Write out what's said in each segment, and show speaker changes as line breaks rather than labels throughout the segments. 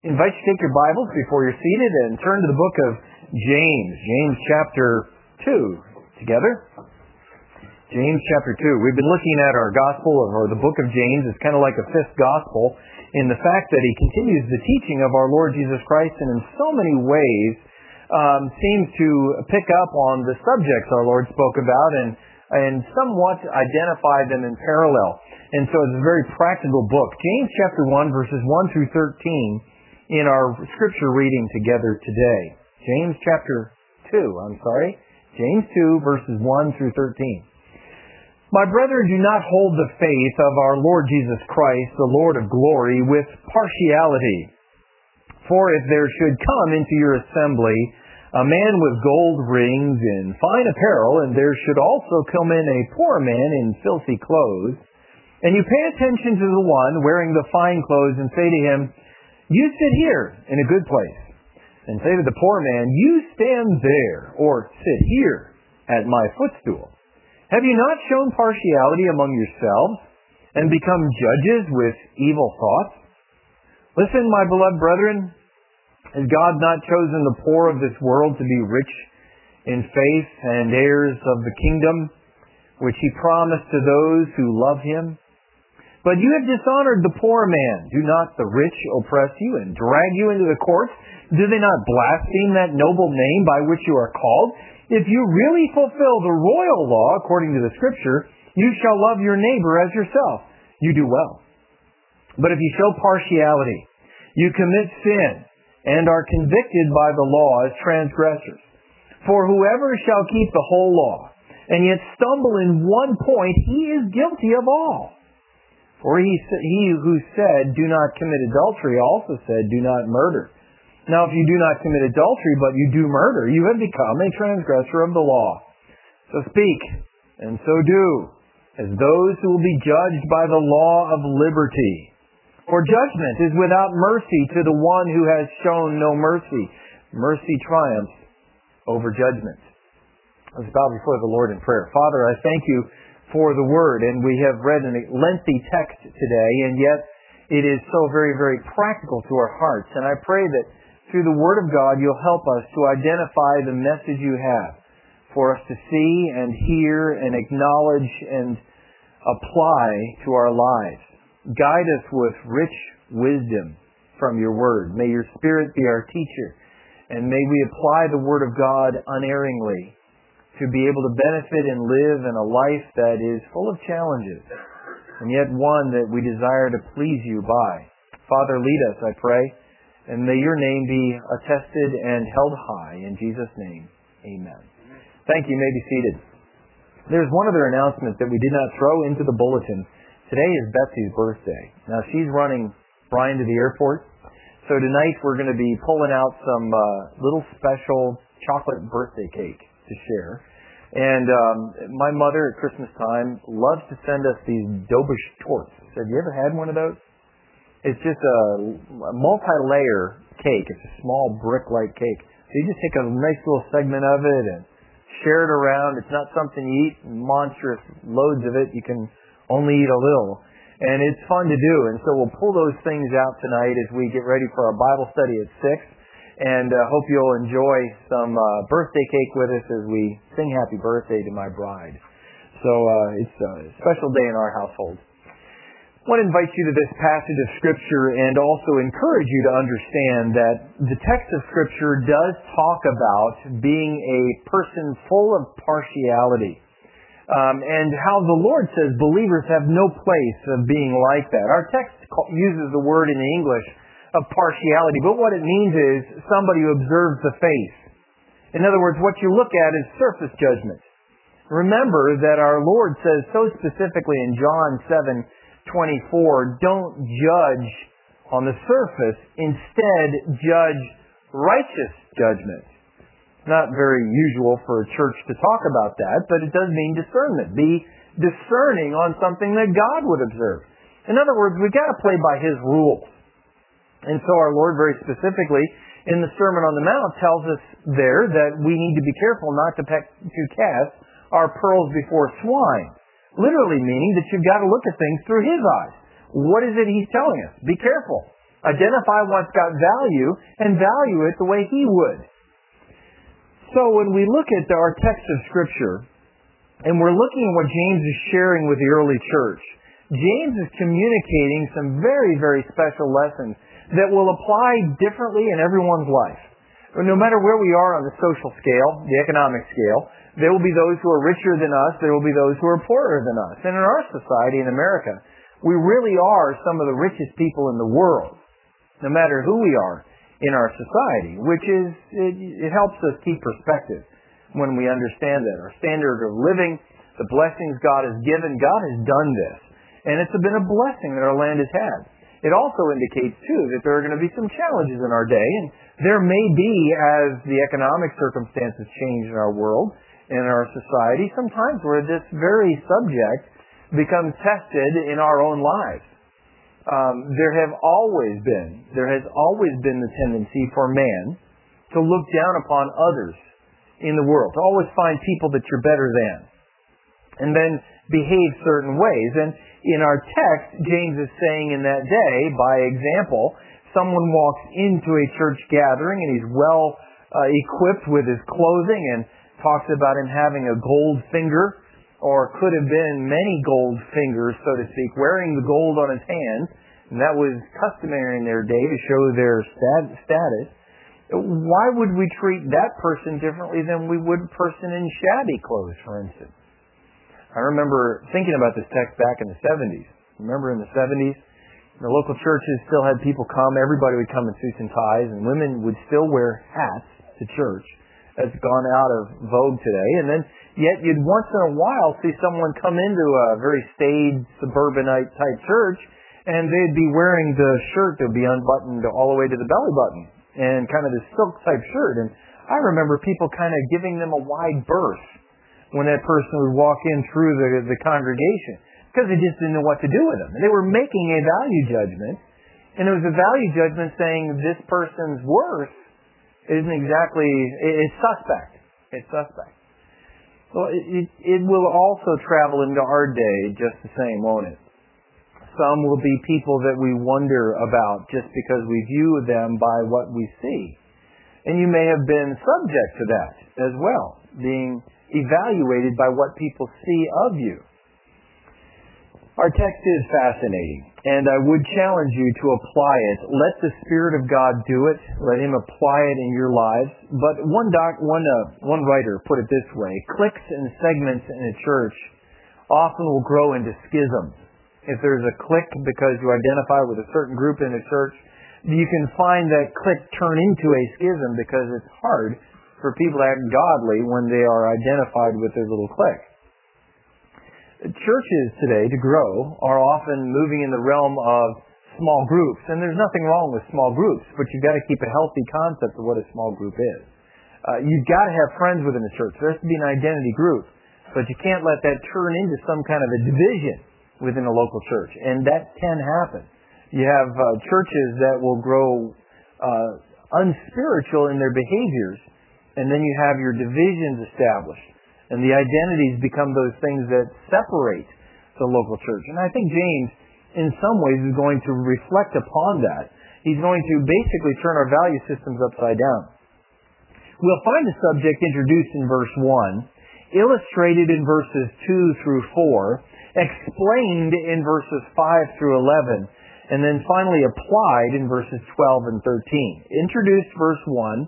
I invite you to take your Bibles before you're seated and turn to the book of James. James chapter 2 together. James chapter 2. We've been looking at our gospel, or the book of James. It's kind of like a fifth gospel in the fact that he continues the teaching of our Lord Jesus Christ and in so many ways seems to pick up on the subjects our Lord spoke about and somewhat identify them in parallel. And so it's a very practical book. James chapter 1 verses 1 through 13 in our scripture reading together today. James 2, James 2 verses 1 through 13. My brethren, do not hold the faith of our Lord Jesus Christ, the Lord of glory, with partiality. For if there should come into your assembly a man with gold rings and fine apparel, and there should also come in a poor man in filthy clothes, and you pay attention to the one wearing the fine clothes and say to him, you sit here in a good place, and say to the poor man, you stand there, or sit here at my footstool. Have you not shown partiality among yourselves, and become judges with evil thoughts? Listen, my beloved brethren, has God not chosen the poor of this world to be rich in faith and heirs of the kingdom, which he promised to those who love him? But you have dishonored the poor man. Do not the rich oppress you and drag you into the courts? Do they not blaspheme that noble name by which you are called? If you really fulfill the royal law according to the Scripture, you shall love your neighbor as yourself. You do well. But if you show partiality, you commit sin and are convicted by the law as transgressors. For whoever shall keep the whole law and yet stumble in one point, he is guilty of all. For he who said, do not commit adultery, also said, do not murder. Now if you do not commit adultery, but you do murder, you have become a transgressor of the law. So speak, and so do, as those who will be judged by the law of liberty. For judgment is without mercy to the one who has shown no mercy. Mercy triumphs over judgment. Let's bow before the Lord in prayer. Father, I thank you for the Word, and we have read a lengthy text today, and yet it is so very, very practical to our hearts. And I pray that through the Word of God, you'll help us to identify the message you have for us to see and hear and acknowledge and apply to our lives. Guide us with rich wisdom from your Word. May your Spirit be our teacher, and may we apply the Word of God unerringly to be able to benefit and live in a life that is full of challenges, and yet one that we desire to please you by. Father, lead us, I pray, and may your name be attested and held high. In Jesus' name, amen. Thank you. You may be seated. There's one other announcement that we did not throw into the bulletin. Today is Betsy's birthday. Now, she's running Brian to the airport, so tonight we're going to be pulling out some little special chocolate birthday cake to share. And my mother at Christmas time loves to send us these Dobish torts. Have you ever had one of those? It's just a multi-layer cake. It's a small brick-like cake. So you just take a nice little segment of it and share it around. It's not something you eat monstrous loads of it. You can only eat a little. And it's fun to do. And so we'll pull those things out tonight as we get ready for our Bible study at 6. And hope you'll enjoy some birthday cake with us as we sing happy birthday to my bride. So it's a special day in our household. I want to invite you to this passage of Scripture and also encourage you to understand that the text of Scripture does talk about being a person full of partiality. And how the Lord says believers have no place of being like that. Our text uses the word in English of partiality, but what it means is somebody who observes the face. In other words, what you look at is surface judgment. Remember that our Lord says so specifically in John 7:24, don't judge on the surface, instead judge righteous judgment. Not very usual for a church to talk about that, but it does mean discernment. Be discerning on something that God would observe. In other words, we've got to play by His rules. And so our Lord very specifically in the Sermon on the Mount tells us there that we need to be careful not to cast our pearls before swine. Literally meaning that you've got to look at things through His eyes. What is it He's telling us? Be careful Identify what's got value and value it the way He would. So when we look at our text of Scripture, and we're looking at what James is sharing with the early church, James is communicating some very, very special lessons that will apply differently in everyone's life. No matter where we are on the social scale, the economic scale, there will be those who are richer than us, there will be those who are poorer than us. And in our society in America, we really are some of the richest people in the world, no matter who we are in our society, which is, it helps us keep perspective when we understand that. Our standard of living, the blessings God has given, God has done this. And it's been a blessing that our land has had. It also indicates, too, that there are going to be some challenges in our day, and there may be, as the economic circumstances change in our world, in our society, sometimes where this very subject becomes tested in our own lives. There has always been the tendency for man to look down upon others in the world, to always find people that you're better than, and then behave certain ways. And in our text, James is saying in that day, by example, someone walks into a church gathering and he's well equipped with his clothing and talks about him having a gold finger, or could have been many gold fingers, so to speak, wearing the gold on his hands. And that was customary in their day to show their status. Why would we treat that person differently than we would a person in shabby clothes, for instance? I remember thinking about this text back in the 70s. Remember in the 70s, the local churches still had people come. Everybody would come in suits and ties, and women would still wear hats to church. That's gone out of vogue today. And then, yet you'd once in a while see someone come into a very staid, suburbanite type church, and they'd be wearing the shirt that would be unbuttoned all the way to the belly button, and kind of this silk type shirt. And I remember people kind of giving them a wide berth when that person would walk in through the congregation, because they just didn't know what to do with them. And they were making a value judgment, and it was a value judgment saying this person's worth isn't exactly, it's suspect. It's suspect. Well, it will also travel into our day just the same, won't it? Some will be people that we wonder about just because we view them by what we see. And you may have been subject to that as well, being evaluated by what people see of you. Our text is fascinating, and I would challenge you to apply it. Let the Spirit of God do it. Let Him apply it in your lives. But one writer put it this way: cliques and segments in a church often will grow into schisms. If there's a clique because you identify with a certain group in a church, you can find that clique turn into a schism because it's hard for people to act godly when they are identified with their little clique. Churches today, to grow, are often moving in the realm of small groups. And there's nothing wrong with small groups, but you've got to keep a healthy concept of what a small group is. You've got to have friends within the church. There has to be an identity group. But you can't let that turn into some kind of a division within a local church. And that can happen. You have churches that will grow unspiritual in their behaviors, and then you have your divisions established. And the identities become those things that separate the local church. And I think James, in some ways, is going to reflect upon that. He's going to basically turn our value systems upside down. We'll find the subject introduced in verse 1, illustrated in verses 2 through 4, explained in verses 5 through 11, and then finally applied in verses 12 and 13. Introduced verse 1,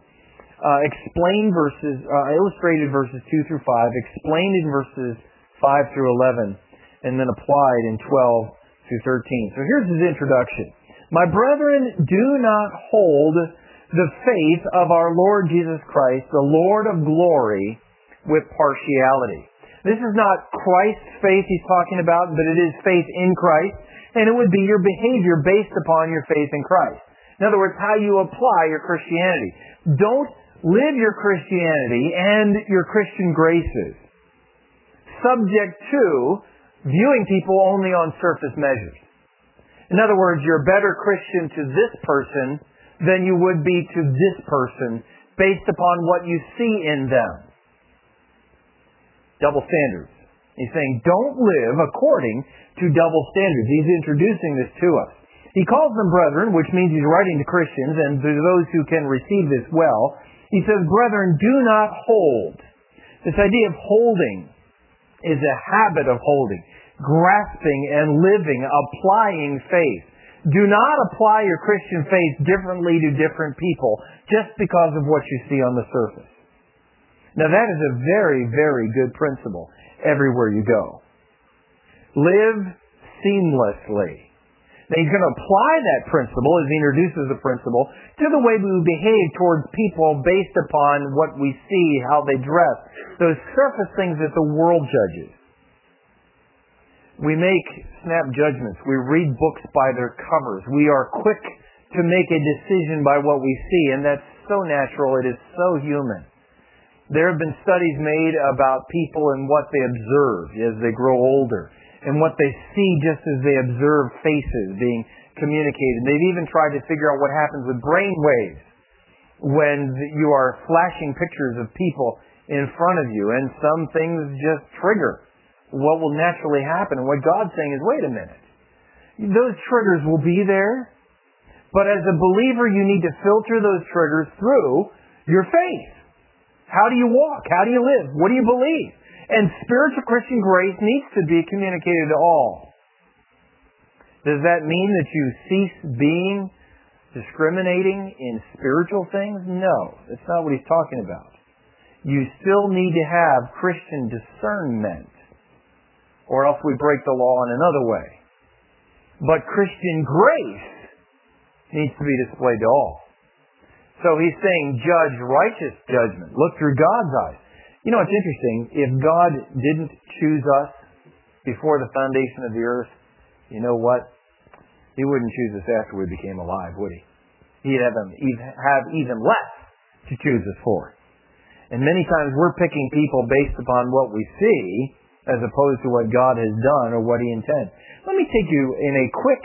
illustrated verses 2 through 5, explained in verses 5 through 11, and then applied in 12 through 13. So here's his introduction. My brethren, do not hold the faith of our Lord Jesus Christ, the Lord of glory, with partiality. This is not Christ's faith he's talking about, but it is faith in Christ, and it would be your behavior based upon your faith in Christ. In other words, how you apply your Christianity. Don't live your Christianity and your Christian graces subject to viewing people only on surface measures. In other words, you're a better Christian to this person than you would be to this person based upon what you see in them. Double standards. He's saying, don't live according to double standards. He's introducing this to us. He calls them brethren, which means he's writing to Christians and to those who can receive this well. He says, brethren, do not hold. This idea of holding is a habit of holding, grasping and living, applying faith. Do not apply your Christian faith differently to different people just because of what you see on the surface. Now that is a very, very good principle everywhere you go. Live seamlessly. Now he's going to apply that principle as he introduces the principle to the way we behave towards people based upon what we see, how they dress, those surface things that the world judges. We make snap judgments. We read books by their covers. We are quick to make a decision by what we see, and that's so natural. It is so human. There have been studies made about people and what they observe as they grow older, and what they see just as they observe faces being communicated. They've even tried to figure out what happens with brain waves when you are flashing pictures of people in front of you, and some things just trigger what will naturally happen. And what God's saying is, wait a minute. Those triggers will be there, but as a believer, you need to filter those triggers through your faith. How do you walk? How do you live? What do you believe? And spiritual Christian grace needs to be communicated to all. Does that mean that you cease being discriminating in spiritual things? No, that's not what he's talking about. You still need to have Christian discernment, or else we break the law in another way. But Christian grace needs to be displayed to all. So he's saying judge righteous judgment. Look through God's eyes. You know, it's interesting. If God didn't choose us before the foundation of the earth, you know what? He wouldn't choose us after we became alive, would he? He'd have even less to choose us for. And many times we're picking people based upon what we see as opposed to what God has done or what he intends. Let me take you in a quick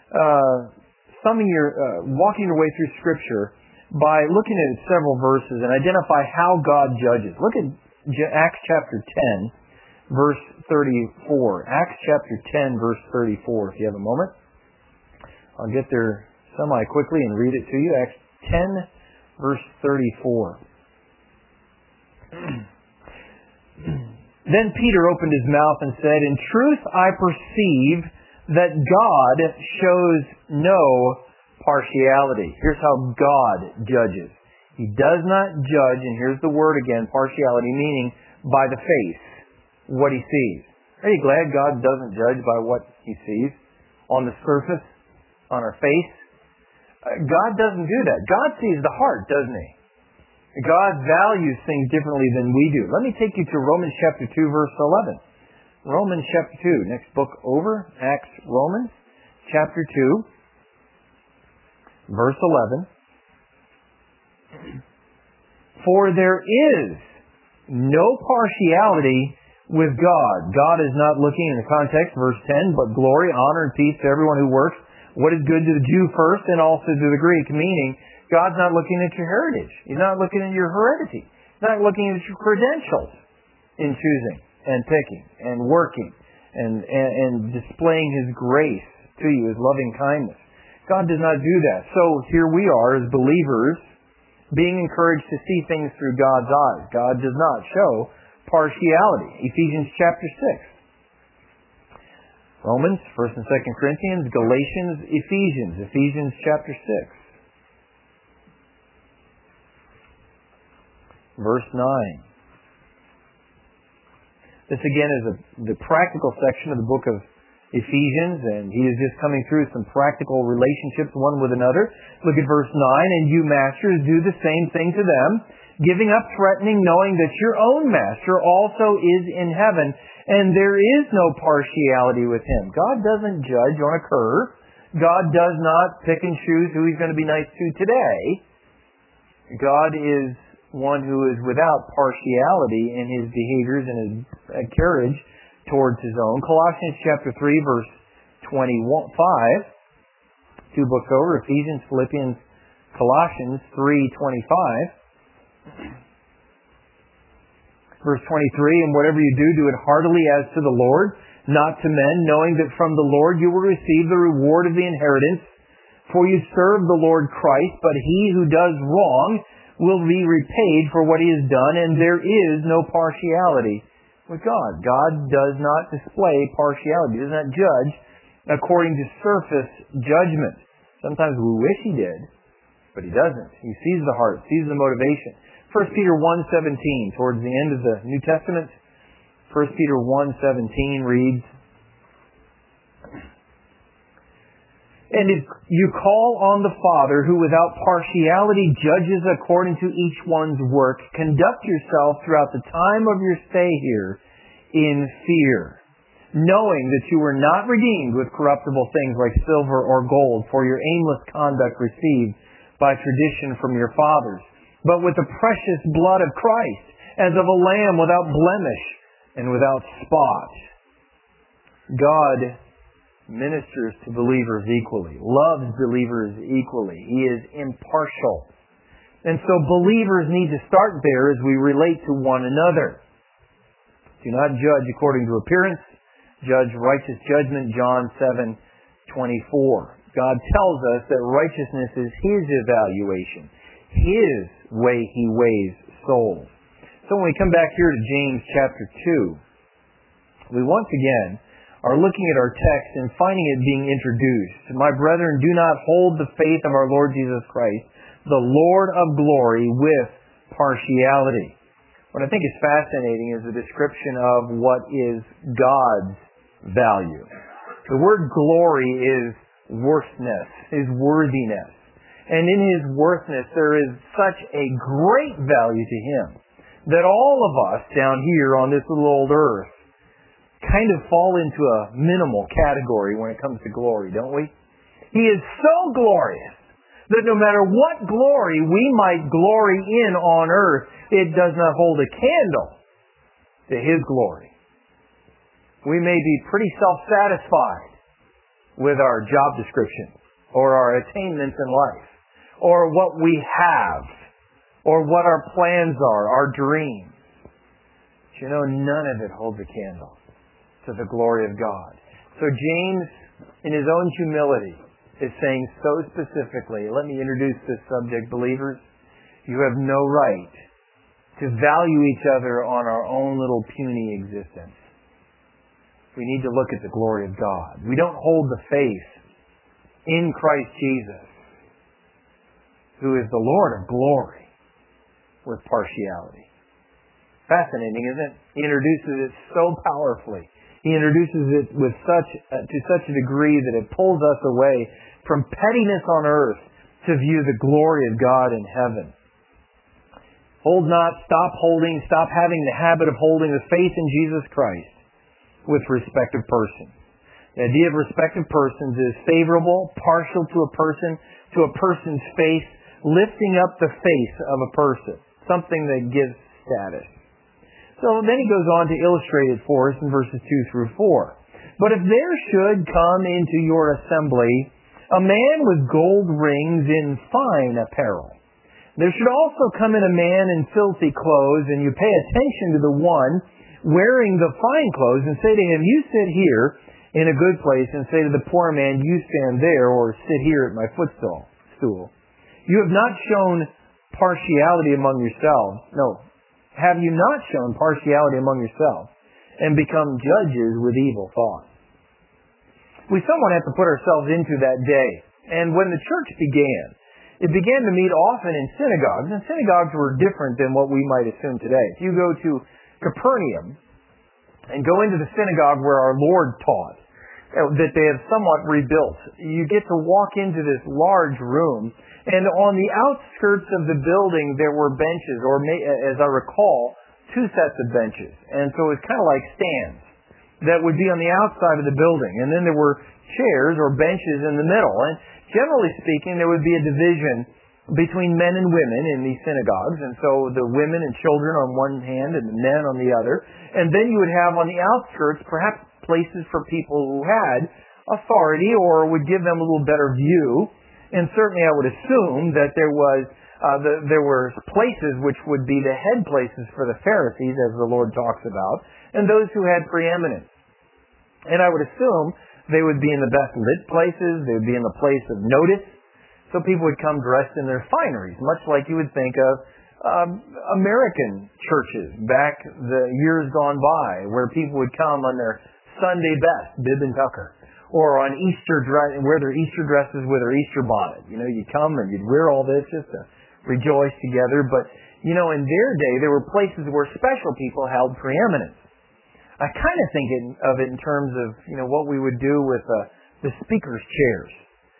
walking your way through Scripture by looking at several verses and identify how God judges. Look at Acts chapter 10, verse 34. Acts chapter 10, verse 34, if you have a moment. I'll get there semi-quickly and read it to you. Acts 10, verse 34. Then Peter opened his mouth and said, in truth I perceive that God shows no partiality. Here's how God judges. He does not judge, and here's the word again, partiality, meaning by the face, what he sees. Are you glad God doesn't judge by what he sees on the surface, on our face? God doesn't do that. God sees the heart, doesn't he? God values things differently than we do. Let me take you to Romans chapter 2, verse 11. Romans chapter 2, next book over, Acts, Romans chapter 2, verse 11. For there is no partiality with God. God is not looking in the context, verse 10, but glory, honor, and peace to everyone who works what is good to the Jew first and also to the Greek, meaning God's not looking at your heritage. He's not looking at your heredity. He's not looking at your credentials in choosing and picking and working and displaying his grace to you, his loving kindness. God does not do that. So here we are as believers being encouraged to see things through God's eyes. God does not show partiality. Ephesians chapter 6. Romans, 1st and 2nd Corinthians, Galatians, Ephesians chapter 6. Verse 9. This again is the practical section of the book of Ephesians, and he is just coming through some practical relationships one with another. Look at verse 9, and you masters do the same thing to them, giving up threatening, knowing that your own master also is in heaven, and there is no partiality with him. God doesn't judge on a curve. God does not pick and choose who he's going to be nice to today. God is one who is without partiality in his behaviors and his carriage towards his own. Colossians chapter 3, verse 25. 2 books over, Ephesians, Philippians, Colossians 3:25. Verse 23, and whatever you do, do it heartily as to the Lord, not to men, knowing that from the Lord you will receive the reward of the inheritance. For you serve the Lord Christ, but he who does wrong will be repaid for what he has done, and there is no partiality with God. God does not display partiality. He does not judge according to surface judgment. Sometimes we wish he did, but he doesn't. He sees the heart, sees the motivation. 1 Peter 1:17, towards the end of the New Testament, 1 Peter 1:17 reads, "And if you call on the Father, who without partiality judges according to each one's work, conduct yourself throughout the time of your stay here in fear, knowing that you were not redeemed with corruptible things like silver or gold for your aimless conduct received by tradition from your fathers, but with the precious blood of Christ, as of a lamb without blemish and without spot." God ministers to believers equally, loves believers equally. He is impartial. And so believers need to start there as we relate to one another. Do not judge according to appearance. Judge righteous judgment, John 7:24. God tells us that righteousness is his evaluation, his way he weighs souls. So when we come back here to James chapter 2, we once again are looking at our text and finding it being introduced. "My brethren, do not hold the faith of our Lord Jesus Christ, the Lord of glory, with partiality." What I think is fascinating is the description of what is God's value. The word glory is worthness, his worthiness. And in his worthness there is such a great value to him that all of us down here on this little old earth kind of fall into a minimal category when it comes to glory, don't we? He is so glorious that no matter what glory we might glory in on earth, it does not hold a candle to his glory. We may be pretty self-satisfied with our job description or our attainments in life or what we have or what our plans are, our dreams. But you know, none of it holds a candle to the glory of God. So James, in his own humility, is saying so specifically, let me introduce this subject, believers, you have no right to value each other on our own little puny existence. We need to look at the glory of God. We don't hold the faith in Christ Jesus, who is the Lord of glory, with partiality. Fascinating, isn't it? He introduces it so powerfully. He introduces it with to such a degree that it pulls us away from pettiness on earth to view the glory of God in heaven. Stop having the habit of holding the faith in Jesus Christ with respect of persons. The idea of respect of persons is favorable, partial to a person's face, lifting up the face of a person, something that gives status. So then he goes on to illustrate it for us in verses 2 through 4. "But if there should come into your assembly a man with gold rings in fine apparel, there should also come in a man in filthy clothes, and you pay attention to the one wearing the fine clothes, and say to him, 'You sit here in a good place,' and say to the poor man, 'You stand there,' or 'Sit here at my footstool. You have not shown partiality among yourselves." No. "Have you not shown partiality among yourselves and become judges with evil thoughts?" We somewhat have to put ourselves into that day. And when the church began, it began to meet often in synagogues, and synagogues were different than what we might assume today. If you go to Capernaum and go into the synagogue where our Lord taught, that they have somewhat rebuilt, you get to walk into this large room, and on the outskirts of the building there were benches, or as I recall, 2 sets of benches. And so it was kind of like stands that would be on the outside of the building. And then there were chairs or benches in the middle. And generally speaking, there would be a division between men and women in these synagogues. And so the women and children on one hand and the men on the other. And then you would have on the outskirts perhaps places for people who had authority or would give them a little better view. And certainly I would assume that there were places which would be the head places for the Pharisees, as the Lord talks about, and those who had preeminence. And I would assume they would be in the best lit places, they would be in the place of notice, so people would come dressed in their fineries, much like you would think of American churches back the years gone by, where people would come on their Sunday best, bib and tucker, or on Easter dress, wear their Easter dresses with their Easter bonnet. You'd come and you'd wear all this just to rejoice together. But, in their day, there were places where special people held preeminence. I kind of think of it in terms of, what we would do with the speaker's chairs.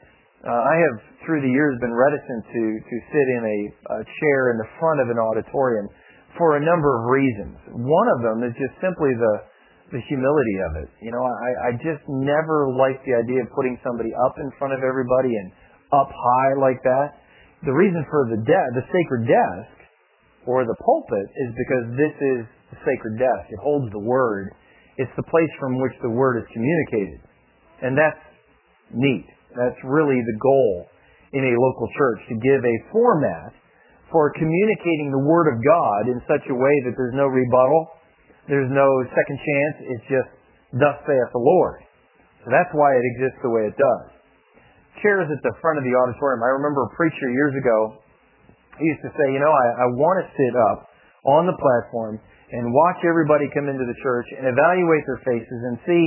I have, through the years, been reticent to sit in a chair in the front of an auditorium for a number of reasons. One of them is just simply the humility of it. I just never liked the idea of putting somebody up in front of everybody and up high like that. The reason for the sacred desk or the pulpit is because this is the sacred desk. It holds the Word. It's the place from which the Word is communicated. And that's neat. That's really the goal in a local church, to give a format for communicating the Word of God in such a way that there's no rebuttal, there's no second chance, it's just, thus saith the Lord. So that's why it exists the way it does. Chairs at the front of the auditorium. I remember a preacher years ago, he used to say, I want to sit up on the platform and watch everybody come into the church and evaluate their faces and see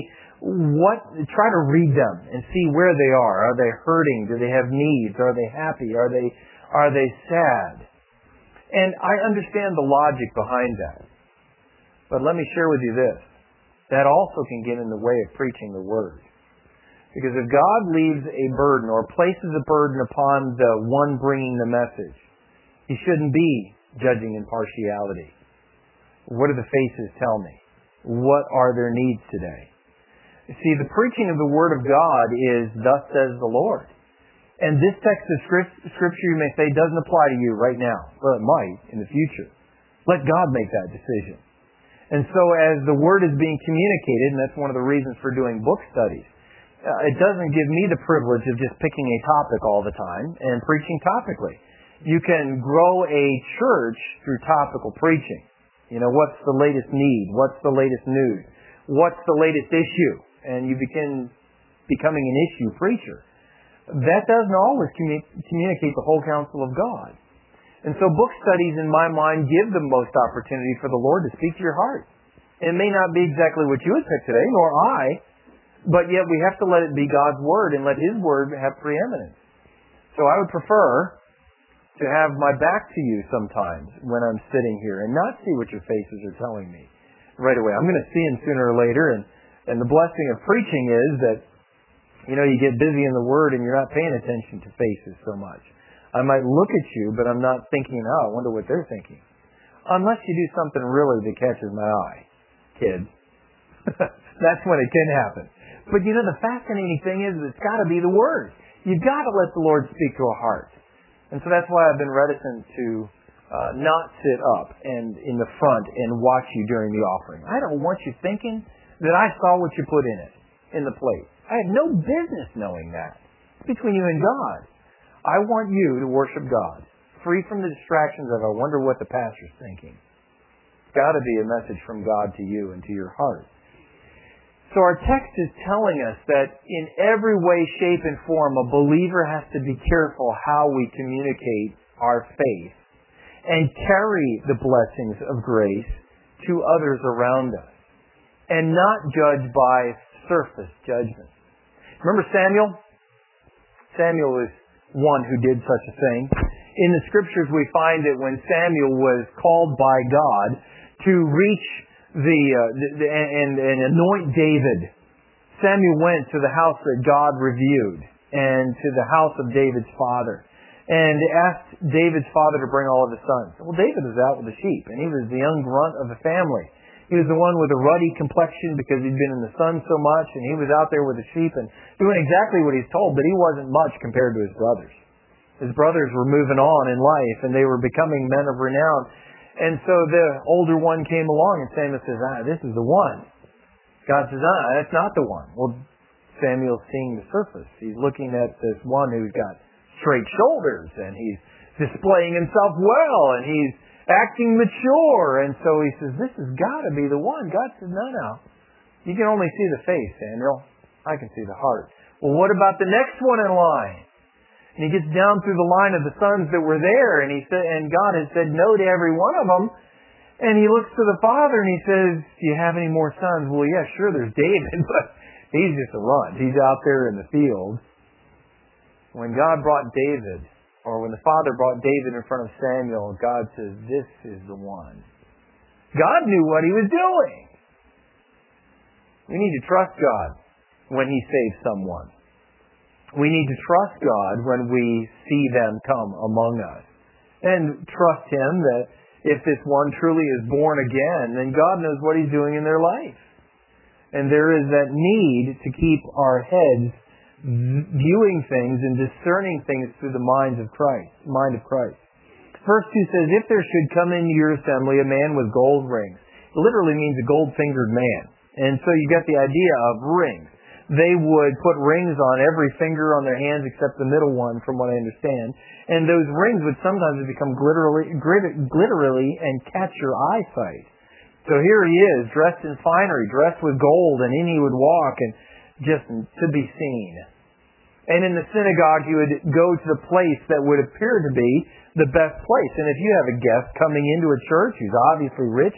try to read them and see where they are. Are they hurting? Do they have needs? Are they happy? Are they sad? And I understand the logic behind that. But let me share with you this. That also can get in the way of preaching the Word. Because if God leaves a burden or places a burden upon the one bringing the message, He shouldn't be judging impartiality. What do the faces tell me? What are their needs today? You see, the preaching of the Word of God is, thus says the Lord. And this text of Scripture, you may say, doesn't apply to you right now. Well, it might in the future. Let God make that decision. And so as the Word is being communicated, and that's one of the reasons for doing book studies, it doesn't give me the privilege of just picking a topic all the time and preaching topically. You can grow a church through topical preaching. What's the latest need? What's the latest news? What's the latest issue? And you begin becoming an issue preacher. That doesn't always communicate the whole counsel of God. And so book studies, in my mind, give the most opportunity for the Lord to speak to your heart. It may not be exactly what you would pick today, nor I, but yet we have to let it be God's Word and let His Word have preeminence. So I would prefer to have my back to you sometimes when I'm sitting here and not see what your faces are telling me right away. I'm going to see them sooner or later, and the blessing of preaching is that, you get busy in the Word and you're not paying attention to faces so much. I might look at you, but I'm not thinking, I wonder what they're thinking. Unless you do something really that catches my eye, kids. That's when it can happen. But the fascinating thing is it's got to be the Word. You've got to let the Lord speak to a heart. And so that's why I've been reticent to not sit up and in the front and watch you during the offering. I don't want you thinking that I saw what you put in it, in the plate. I have no business knowing that. It's between you and God. I want you to worship God, free from the distractions of, I wonder what the pastor's thinking. It's got to be a message from God to you and to your heart. So our text is telling us that in every way, shape, and form, a believer has to be careful how we communicate our faith and carry the blessings of grace to others around us, and not judge by surface judgment. Remember Samuel? Samuel is one who did such a thing. In the Scriptures we find that when Samuel was called by God to reach and anoint David, Samuel went to the house that God reviewed and to the house of David's father and asked David's father to bring all of his sons. Well, David was out with the sheep, and he was the young grunt of the family. He was the one with a ruddy complexion because he'd been in the sun so much, and he was out there with the sheep and doing exactly what he's told, but he wasn't much compared to his brothers. His brothers were moving on in life, and they were becoming men of renown. And so the older one came along, and Samuel says, this is the one. God says, that's not the one. Well, Samuel's seeing the surface. He's looking at this one who's got straight shoulders, and he's displaying himself well, and he's acting mature. And so he says, this has got to be the one. God says, no. You can only see the face, Samuel. I can see the heart. Well, what about the next one in line? And he gets down through the line of the sons that were there, and God has said no to every one of them. And he looks to the father and he says, do you have any more sons? Well, yeah, sure, there's David, but he's just a runt. He's out there in the field. When God brought David, or when the father brought David in front of Samuel, God says, this is the one. God knew what he was doing. We need to trust God when he saves someone. We need to trust God when we see them come among us. And trust him that if this one truly is born again, then God knows what he's doing in their life. And there is that need to keep our heads viewing things and discerning things through the mind of Christ. Verse 2 says, if there should come into your assembly a man with gold rings. It literally means a gold-fingered man. And so you get the idea of rings. They would put rings on every finger on their hands except the middle one, from what I understand. And those rings would sometimes become glittery and catch your eyesight. So here he is, dressed in finery, dressed with gold, and in he would walk, and just to be seen. And in the synagogue, he would go to the place that would appear to be the best place. And if you have a guest coming into a church who's obviously rich,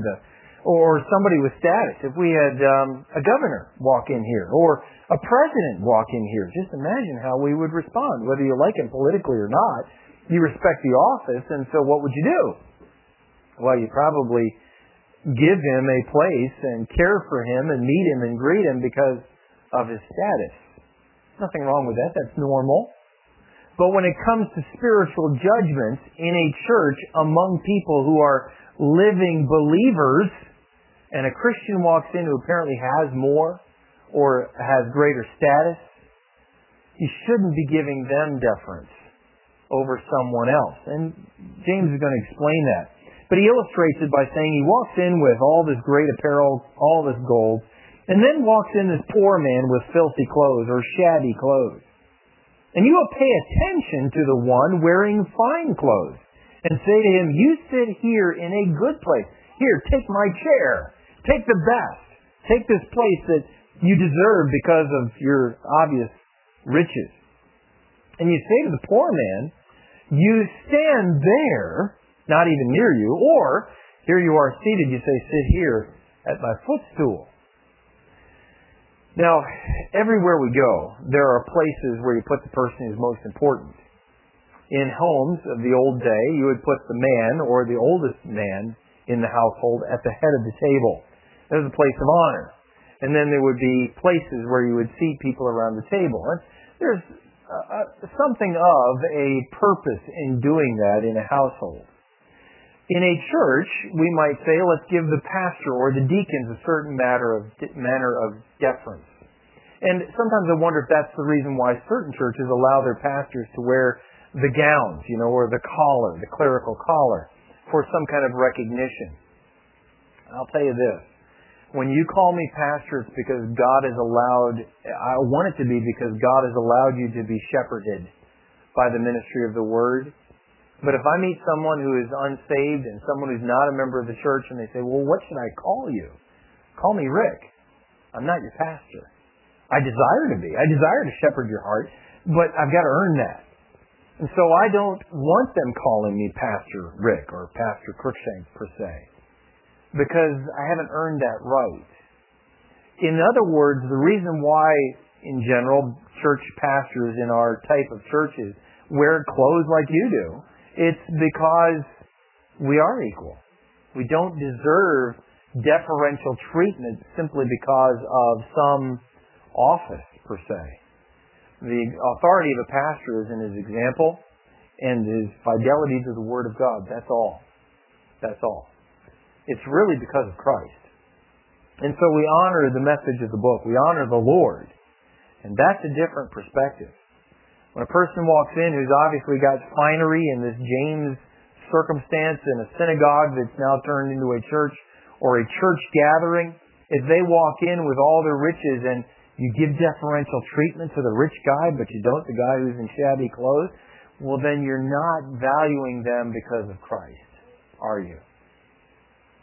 or somebody with status, if we had a governor walk in here, or a president walk in here, just imagine how we would respond. Whether you like him politically or not, you respect the office, and so what would you do? Well, you probably give him a place and care for him and meet him and greet him because of his status. Nothing wrong with that. That's normal. But when it comes to spiritual judgments in a church among people who are living believers, and a Christian walks in who apparently has more or has greater status, you shouldn't be giving them deference over someone else. And James is going to explain that. But he illustrates it by saying he walks in with all this great apparel, all this gold, and then walks in this poor man with filthy clothes or shabby clothes. And you will pay attention to the one wearing fine clothes and say to him, you sit here in a good place. Here, take my chair. Take the best. Take this place that you deserve because of your obvious riches. And you say to the poor man, you stand there, not even near you, or here you are seated, you say, sit here at my footstool. Now, everywhere we go, there are places where you put the person who's most important. In homes of the old day, you would put the man or the oldest man in the household at the head of the table. There's a place of honor. And then there would be places where you would seat people around the table. And there's something of a purpose in doing that in a household. In a church, we might say, let's give the pastor or the deacons a certain manner of deference. And sometimes I wonder if that's the reason why certain churches allow their pastors to wear the gowns, or the collar, the clerical collar, for some kind of recognition. I'll tell you this. When you call me pastor, it's because God has allowed, I want it to be because God has allowed you to be shepherded by the ministry of the Word. But if I meet someone who is unsaved and someone who's not a member of the church and they say, well, what should I call you? Call me Rick. I'm not your pastor. I desire to be. I desire to shepherd your heart, but I've got to earn that. And so I don't want them calling me Pastor Rick or Pastor Cruikshank per se, because I haven't earned that right. In other words, the reason why, in general, church pastors in our type of churches wear clothes like you do, it's because we are equal. We don't deserve deferential treatment simply because of some office per se. The authority of a pastor is in his example and his fidelity to the Word of God. That's all. That's all. It's really because of Christ. And so we honor the message of the book. We honor the Lord. And that's a different perspective. When a person walks in who's obviously got finery in this James circumstance in a synagogue that's now turned into a church or a church gathering, if they walk in with all their riches and you give deferential treatment to the rich guy, but you don't the guy who's in shabby clothes, well, then you're not valuing them because of Christ, are you?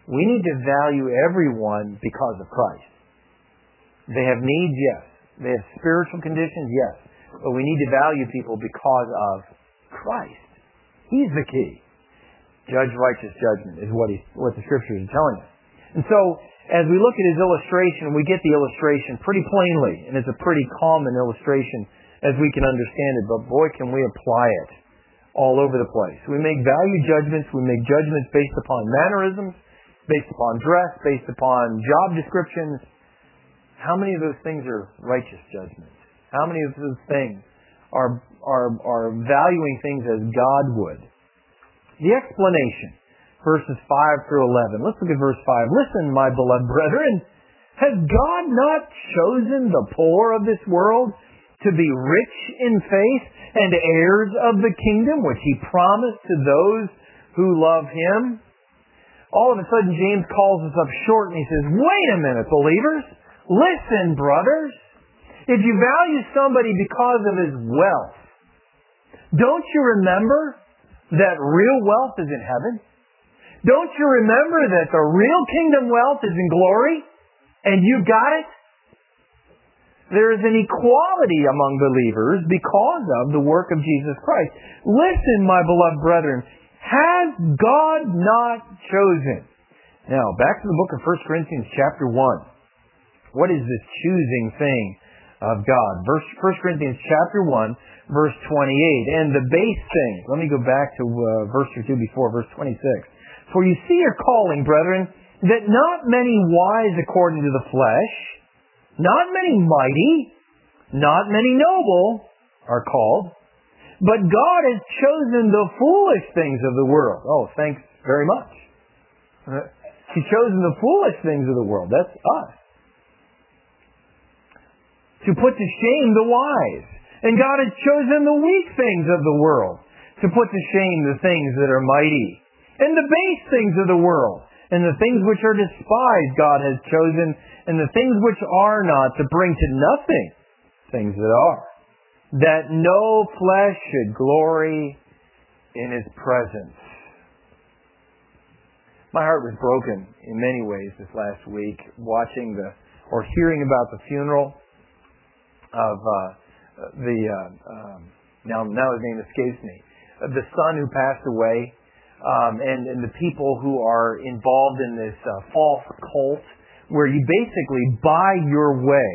We need to value everyone because of Christ. They have needs, yes. They have spiritual conditions, yes. But we need to value people because of Christ. He's the key. Judge righteous judgment is what the Scriptures are telling us. And so, as we look at his illustration, we get the illustration pretty plainly. And it's a pretty common illustration as we can understand it. But boy, can we apply it all over the place. We make value judgments. We make judgments based upon mannerisms, based upon dress, based upon job descriptions. How many of those things are righteous judgments? How many of those things are valuing things as God would? The explanation, verses 5 through 11. Let's look at verse 5. Listen, my beloved brethren, has God not chosen the poor of this world to be rich in faith and heirs of the kingdom which he promised to those who love him? All of a sudden, James calls us up short and he says, wait a minute, believers. Listen, brothers. If you value somebody because of his wealth, don't you remember that real wealth is in heaven? Don't you remember that the real kingdom wealth is in glory? And you got it? There is an equality among believers because of the work of Jesus Christ. Listen, my beloved brethren, has God not chosen? Now, back to the book of 1 Corinthians chapter 1. What is this choosing thing of God? 1 Corinthians chapter 1, verse 28. And the base thing, let me go back to verse or two before, verse 26. For you see your calling, brethren, that not many wise according to the flesh, not many mighty, not many noble are called, but God has chosen the foolish things of the world. Oh, thanks very much. He's chosen the foolish things of the world. That's us. To put to shame the wise. And God has chosen the weak things of the world to put to shame the things that are mighty. And the base things of the world. And the things which are despised God has chosen. And the things which are not to bring to nothing things that are. That no flesh should glory in his presence. My heart was broken in many ways this last week watching hearing about the funeral of now his name escapes me, the son who passed away, and the people who are involved in this false cult, where you basically buy your way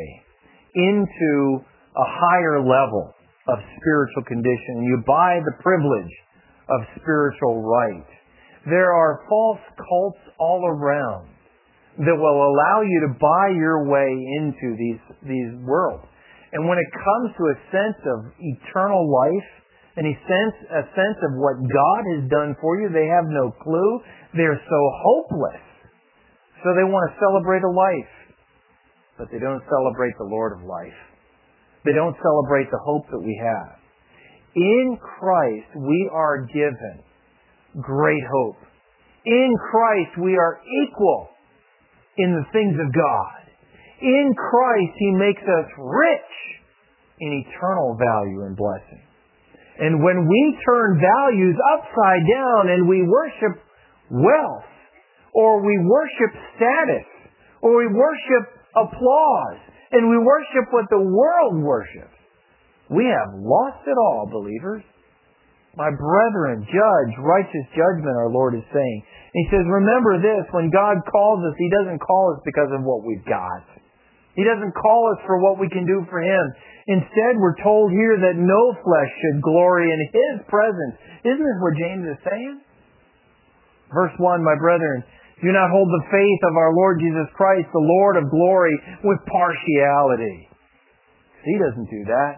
into a higher level of spiritual condition, and you buy the privilege of spiritual right. There are false cults all around that will allow you to buy your way into these worlds. And when it comes to a sense of eternal life and a sense of what God has done for you, they have no clue. They're so hopeless. So they want to celebrate a life, but they don't celebrate the Lord of life. They don't celebrate the hope that we have. In Christ, we are given great hope. In Christ, we are equal in the things of God. In Christ, he makes us rich in eternal value and blessing. And when we turn values upside down and we worship wealth, or we worship status, or we worship applause, and we worship what the world worships, we have lost it all, believers. My brethren, judge righteous judgment, our Lord is saying. And he says, remember this, when God calls us, he doesn't call us because of what we've got. He doesn't call us for what we can do for him. Instead, we're told here that no flesh should glory in his presence. Isn't this what James is saying? Verse 1, my brethren, do not hold the faith of our Lord Jesus Christ, the Lord of glory, with partiality. He doesn't do that.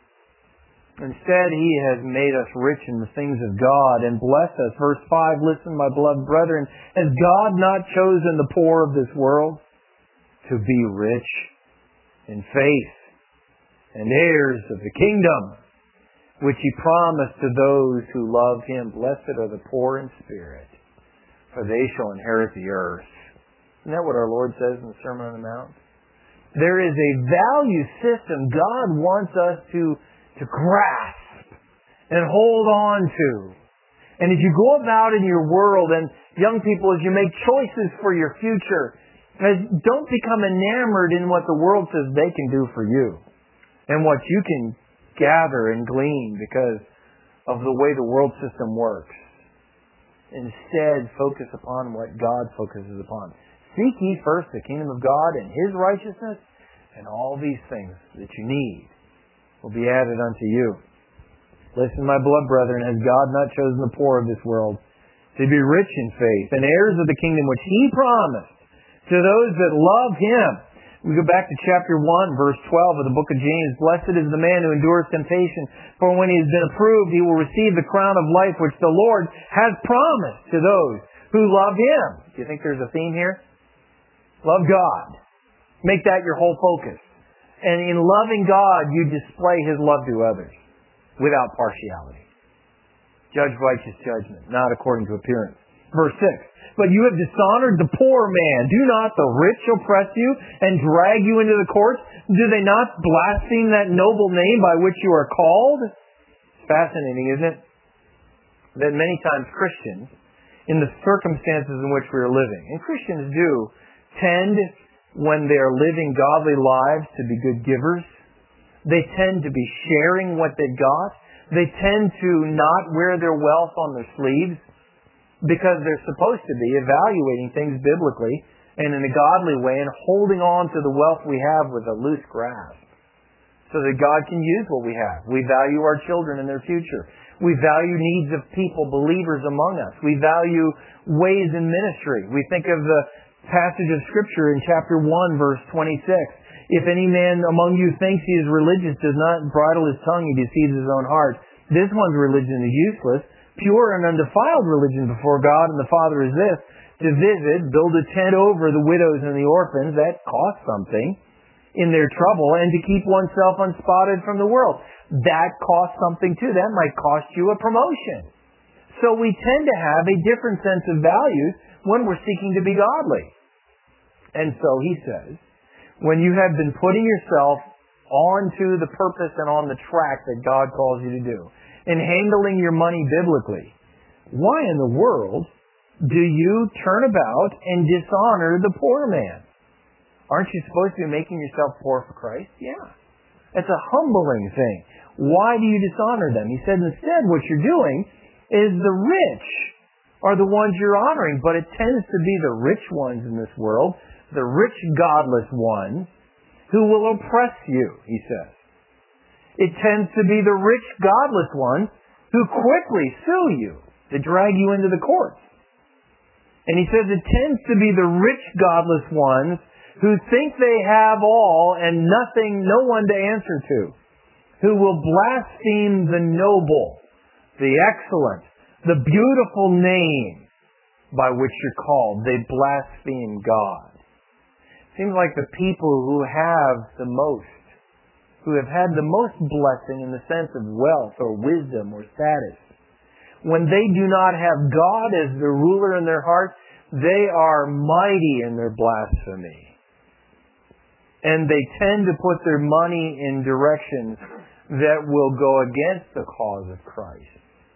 Instead, he has made us rich in the things of God and blessed us. Verse 5, listen, my beloved brethren, has God not chosen the poor of this world to be rich in faith and heirs of the kingdom, which he promised to those who love him? Blessed are the poor in spirit, for they shall inherit the earth. Isn't that what our Lord says in the Sermon on the Mount? There is a value system God wants us to grasp and hold on to. And as you go about in your world, and young people, as you make choices for your future, don't become enamored in what the world says they can do for you and what you can gather and glean because of the way the world system works. Instead, focus upon what God focuses upon. Seek ye first the kingdom of God and His righteousness, and all these things that you need will be added unto you. Listen, my beloved brethren, has God not chosen the poor of this world to be rich in faith and heirs of the kingdom which He promised to those that love Him? We go back to chapter 1, verse 12 of the book of James. Blessed is the man who endures temptation, for when he has been approved, he will receive the crown of life which the Lord has promised to those who love Him. Do you think there's a theme here? Love God. Make that your whole focus. And in loving God, you display His love to others without partiality. Judge righteous judgment, not according to appearance. Verse 6. But you have dishonored the poor man. Do not the rich oppress you and drag you into the courts? Do they not blaspheme that noble name by which you are called? It's fascinating, isn't it? That many times Christians, in the circumstances in which we are living, and Christians do tend, when they are living godly lives, to be good givers. They tend to be sharing what they've got. They tend to not wear their wealth on their sleeves, because they're supposed to be evaluating things biblically and in a godly way and holding on to the wealth we have with a loose grasp so that God can use what we have. We value our children and their future. We value needs of people, believers among us. We value ways in ministry. We think of the passage of Scripture in chapter 1, verse 26. If any man among you thinks he is religious, does not bridle his tongue, he deceives his own heart. This one's religion is useless. Pure and undefiled religion before God and the Father is this: to visit, build a tent over the widows and the orphans, that costs something, in their trouble, and to keep oneself unspotted from the world. That costs something too. That might cost you a promotion. So we tend to have a different sense of values when we're seeking to be godly. And so he says, when you have been putting yourself onto the purpose and on the track that God calls you to do, in handling your money biblically, why in the world do you turn about and dishonor the poor man? Aren't you supposed to be making yourself poor for Christ? Yeah. It's a humbling thing. Why do you dishonor them? He said instead what you're doing is the rich are the ones you're honoring, but it tends to be the rich ones in this world, the rich godless ones, who will oppress you, he says. It tends to be the rich, godless ones who quickly sue you, to drag you into the courts. And he says it tends to be the rich, godless ones who think they have all and nothing, no one to answer to, who will blaspheme the noble, the excellent, the beautiful name by which you're called. They blaspheme God. It seems like the people who have the most, who have had the most blessing in the sense of wealth or wisdom or status, when they do not have God as the ruler in their heart, they are mighty in their blasphemy. And they tend to put their money in directions that will go against the cause of Christ.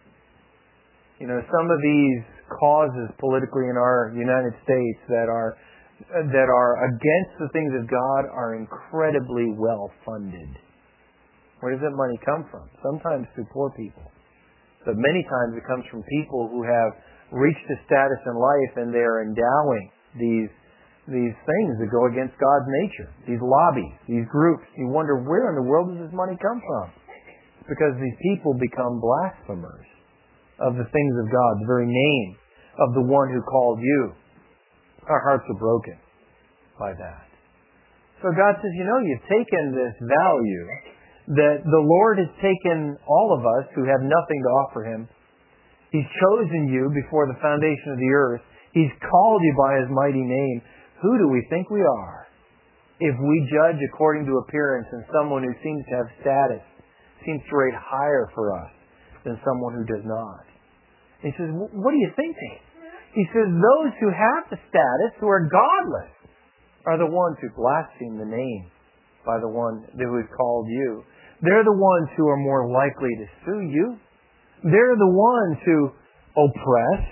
You know, some of these causes politically in our United States that are against the things of God are incredibly well funded. Where does that money come from? Sometimes through poor people. But many times it comes from people who have reached a status in life and they are endowing these things that go against God's nature. These lobbies, these groups. You wonder, where in the world does this money come from? It's because these people become blasphemers of the things of God, the very name of the one who called you. Our hearts are broken by that. So God says, you've taken this value that the Lord has taken all of us who have nothing to offer Him. He's chosen you before the foundation of the earth. He's called you by His mighty name. Who do we think we are? If we judge according to appearance and someone who seems to have status seems to rate higher for us than someone who does not. He says, what are you thinking? He says, those who have the status, who are godless, are the ones who blaspheme the name by the one who has called you. They're the ones who are more likely to sue you. They're the ones who oppress.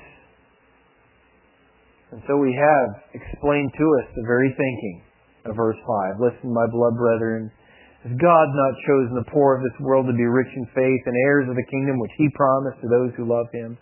And so we have explained to us the very thinking of verse 5. Listen, my beloved brethren, has God not chosen the poor of this world to be rich in faith and heirs of the kingdom which He promised to those who love Him?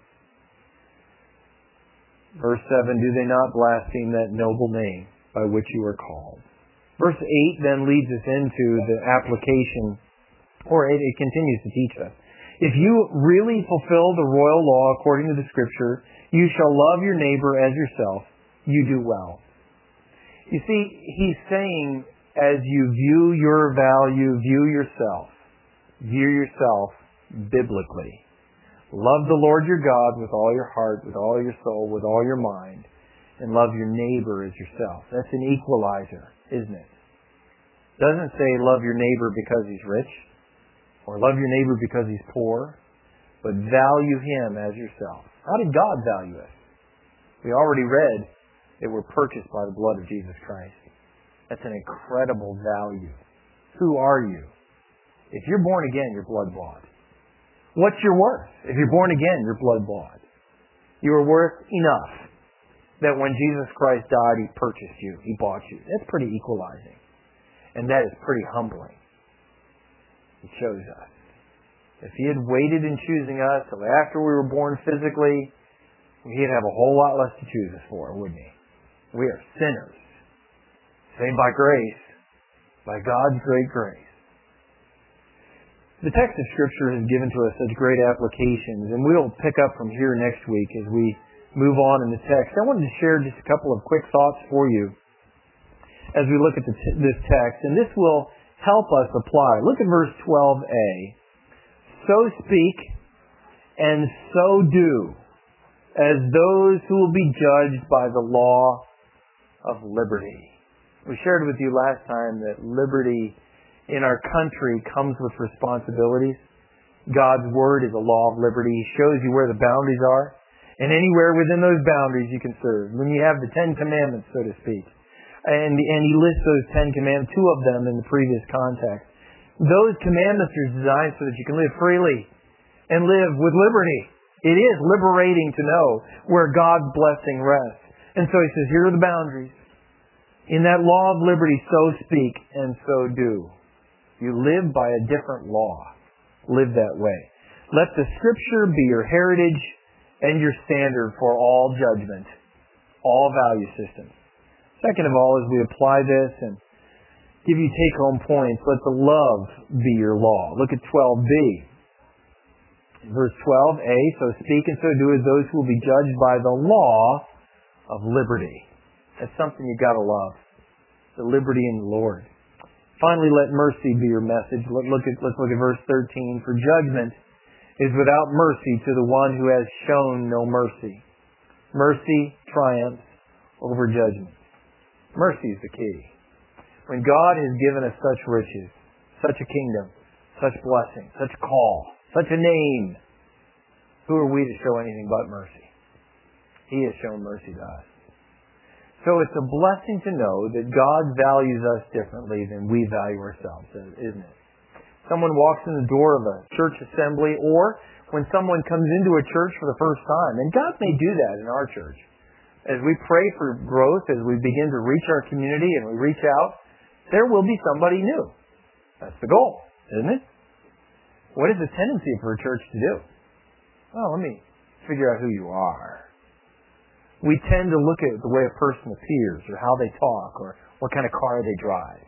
Verse 7, do they not blaspheme that noble name by which you are called? Verse 8 then leads us into the application, or it continues to teach us. If you really fulfill the royal law according to the Scripture, you shall love your neighbor as yourself. You do well. You see, he's saying, as you view your value, view yourself biblically. Love the Lord your God with all your heart, with all your soul, with all your mind, and love your neighbor as yourself. That's an equalizer, isn't it? It doesn't say love your neighbor because he's rich, or love your neighbor because he's poor, but value him as yourself. How did God value us? We already read that we're purchased by the blood of Jesus Christ. That's an incredible value. Who are you? If you're born again, you're blood bought. What's your worth? If you're born again, you're blood bought. You are worth enough that when Jesus Christ died, He purchased you. He bought you. That's pretty equalizing. And that is pretty humbling. He chose us. If He had waited in choosing us till after we were born physically, He'd have a whole lot less to choose us for, wouldn't He? We are sinners. Saved by grace, by God's great grace. The text of Scripture has given to us such great applications, and we'll pick up from here next week as we move on in the text. I wanted to share just a couple of quick thoughts for you as we look at this text, and this will help us apply. Look at verse 12a. So speak and so do, as those who will be judged by the law of liberty. We shared with you last time that liberty in our country comes with responsibilities. God's Word is a law of liberty. He shows you where the boundaries are, and anywhere within those boundaries you can serve. When you have the Ten Commandments, so to speak, and He lists those Ten Commandments, two of them in the previous context. Those commandments are designed so that you can live freely and live with liberty. It is liberating to know where God's blessing rests. And so He says, here are the boundaries. In that law of liberty, so speak and so do. You live by a different law. Live that way. Let the Scripture be your heritage and your standard for all judgment, all value systems. Second of all, as we apply this and give you take-home points, let the love be your law. Look at 12b. Verse 12a, so speak and so do as those who will be judged by the law of liberty. That's something you've got to love. The liberty in the Lord. Finally, let mercy be your message. Let's look at verse 13. For judgment is without mercy to the one who has shown no mercy. Mercy triumphs over judgment. Mercy is the key. When God has given us such riches, such a kingdom, such blessing, such call, such a name, who are we to show anything but mercy? He has shown mercy to us. So it's a blessing to know that God values us differently than we value ourselves, isn't it? Someone walks in the door of a church assembly, or when someone comes into a church for the first time, and God may do that in our church. As we pray for growth, as we begin to reach our community and we reach out, there will be somebody new. That's the goal, isn't it? What is the tendency for a church to do? Well, let me figure out who you are. We tend to look at the way a person appears, or how they talk, or what kind of car they drive.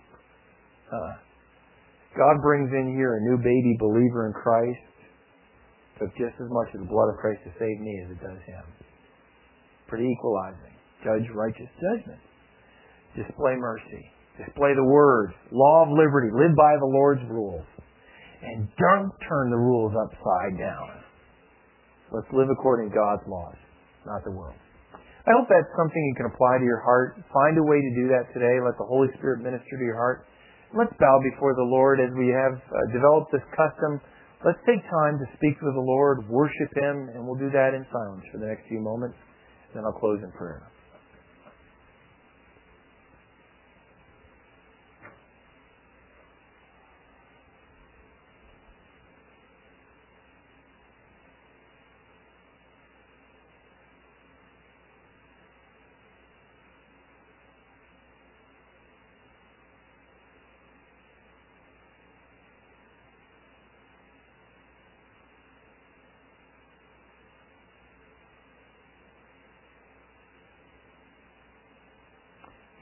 God brings in here a new baby believer in Christ. Took just as much of the blood of Christ to save me as it does him. Pretty equalizing. Judge righteous judgment. Display mercy. Display the Word. Law of liberty. Live by the Lord's rules. And don't turn the rules upside down. Let's live according to God's laws, not the world. I hope that's something you can apply to your heart. Find a way to do that today. Let the Holy Spirit minister to your heart. Let's bow before the Lord as we have developed this custom. Let's take time to speak with the Lord, worship Him, and we'll do that in silence for the next few moments. Then I'll close in prayer.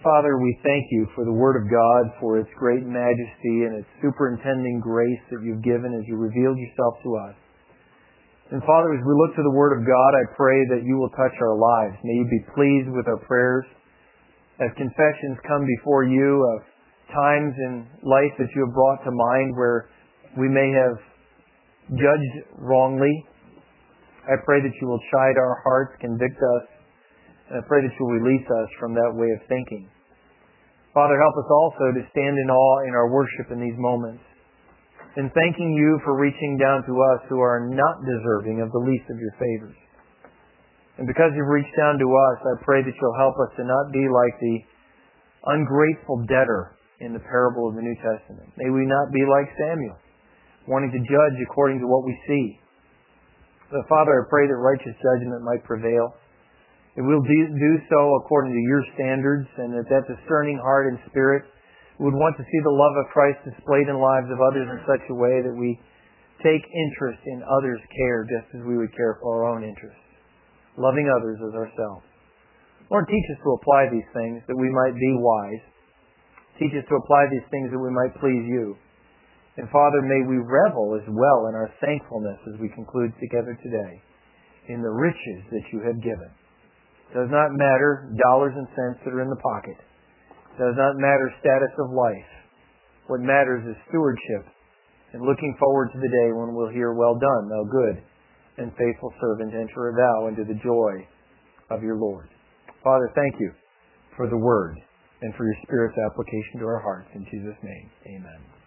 Father, we thank you for the Word of God, for its great majesty and its superintending grace that you've given as you revealed yourself to us. And Father, as we look to the Word of God, I pray that you will touch our lives. May you be pleased with our prayers. As confessions come before you of times in life that you have brought to mind where we may have judged wrongly, I pray that you will chide our hearts, convict us, and I pray that you'll release us from that way of thinking. Father, help us also to stand in awe in our worship in these moments, in thanking you for reaching down to us who are not deserving of the least of your favors. And because you've reached down to us, I pray that you'll help us to not be like the ungrateful debtor in the parable of the New Testament. May we not be like Samuel, wanting to judge according to what we see. But Father, I pray that righteous judgment might prevail. It will do so according to your standards, and that discerning heart and spirit would want to see the love of Christ displayed in the lives of others in such a way that we take interest in others' care just as we would care for our own interests, loving others as ourselves. Lord, teach us to apply these things that we might be wise. Teach us to apply these things that we might please you. And Father, may we revel as well in our thankfulness as we conclude together today in the riches that you have given. It does not matter dollars and cents that are in the pocket. It does not matter status of life. What matters is stewardship and looking forward to the day when we'll hear, "Well done, thou good and faithful servant, enter thou into the joy of your Lord." Father, thank you for the Word and for your Spirit's application to our hearts. In Jesus' name, amen.